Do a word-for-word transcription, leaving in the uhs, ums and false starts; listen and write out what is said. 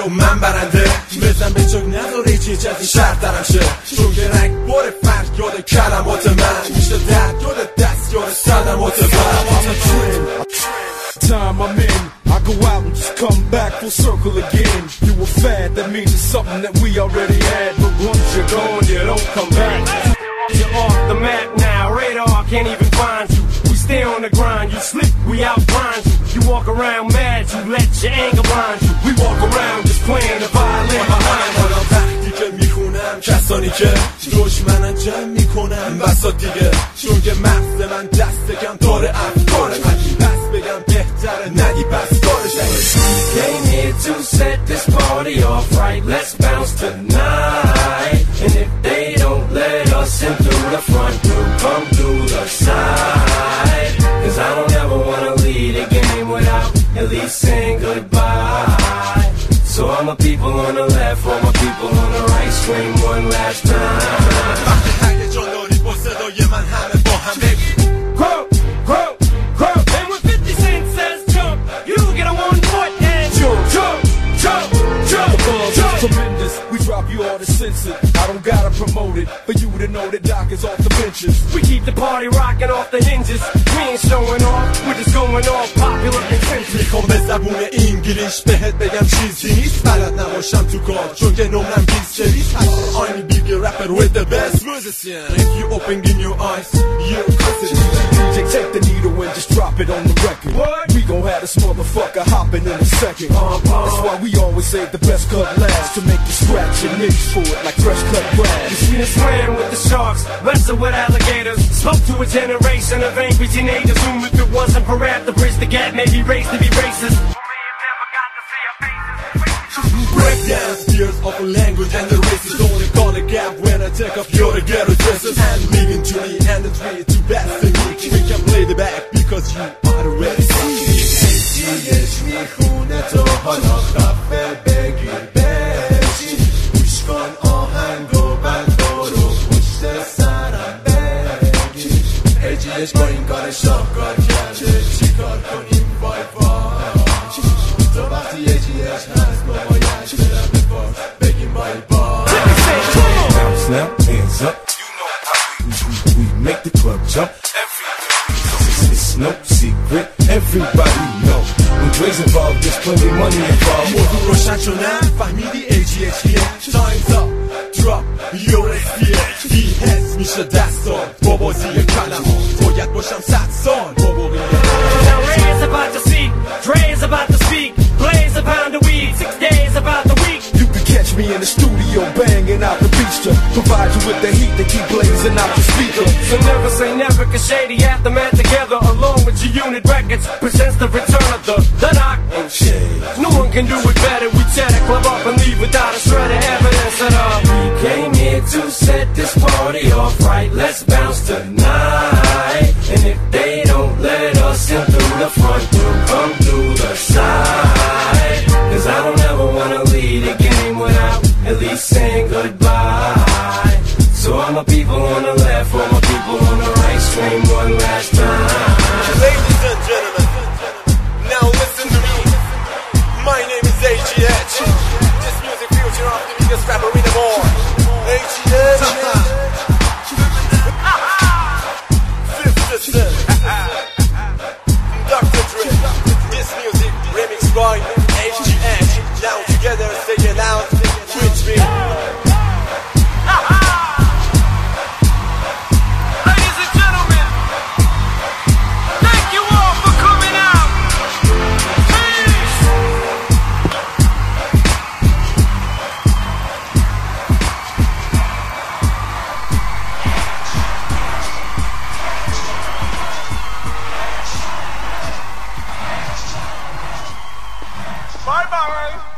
و من برنده. بزن به چوک نداره هیچ هیچ از این شهر درم شه، چون که رنگ بار فرق یاد کلمات من میشه درد یاد دست یاد صدمات من. Time I'm in, I go out and just come back full circle again. You a fad, that means it's something that we already had, but once you're gone, you don't come back. You're off the map now, radar can't even find you. We stay on the grind, you slip, we outgrind you. You walk around mad, you let your anger blind you. We walk around just playing the violin behind you. وقتی که میخونم کسانی که دشمنن جمع میکنم بسات دیگه، چون که مغز من دست کم داره افکار قدیم، بس بگم بهتره نگی بس داره شده. Came here to set this party off right, let's bounce tonight. And if they don't let us in through the front, we'll come through the side. Cause I don't ever wanna lead a game without at least saying goodbye. So all my people on the left, all my people on the right, scream one last time. وقتی هیجان داری با صدای من همه با هم بگی Crow, crow, crow. And when fifty cent says jump, you get a one foot and jump, jump, jump, jump, The buzz jump. is tremendous, we drop you all to sense it. I don't gotta promote it, for you to know that Doc is off the benches. We keep the party rocking off the hinges. We ain't showing off, we're just going all popular and centric. میخوام به زبون انگلیش بهت بگم چیزی نیست بلد نباشم تو کار، چون که نمرم بیست چلیست. I'm a big rapper with the best musician. If you open in your eyes, you'll cut it. D J, take the needle and just drop it on the record. What? We gon' have this motherfucker hopping in a second. That's why we always save the best cut last, to make you scratch and itch for it like fresh cut grass. We done swam with the sharks, wrestled with alligators, spoke to a generation of angry teenagers whom if it wasn't for rap to bridge the gap, maybe race to be racist. Break down fears of a language and the races. Don't call a gap when I take off your ghetto dresses. And leaving to me and the three to best in me. We can play the back because you are already see. چیش میخونه تو حالا خفه بگیر بشین، گوش کن آهنگو بندو رو پشت سرم بگیر. هجیش با این کار شاهکار کرده، چی کار کنیم وای وای. تو وقتی هجیش هست با باید برم به بار بگیم بای بای. Bounce now, hands up. You know how we, we, we make the club jump. It's, it's no secret, everybody know. When Dre's involved, there's plenty money involved. موضوع روشن شو نه فهمیدی ای جی اچ کیه. Time's up, drop your fear. بی حس میشه دستان با بازی کلمات، باید باشم صد سال با بقیه. Now Ray's about to speak, Dre's about to speak, Blaze a pound of weed, six days about the week. You can catch me in the studio banging out the beach to provide you with the heat to keep blazing out the speaker. So never say never, cause Shady Aftermath together along with your unit records presents the return of the, the Doc and Shade. No one can do it better, we tear the club up and leave without a shred of evidence at all. We came here to set this party off right, let's bounce tonight. And if they don't let us in through the front, we'll come through the side. Cause I don't ever wanna lead a game without at least saying goodbye. So all my people on the left, all my people on the right, scream one last time. Ladies and gentlemen, now listen to me. My name is A G H. This music future of the biggest rapper in the world. A G H. Fifth Sister. Doctor Dre. This music remix by A G H. Now together say it loud. Twitch me. Bye bye.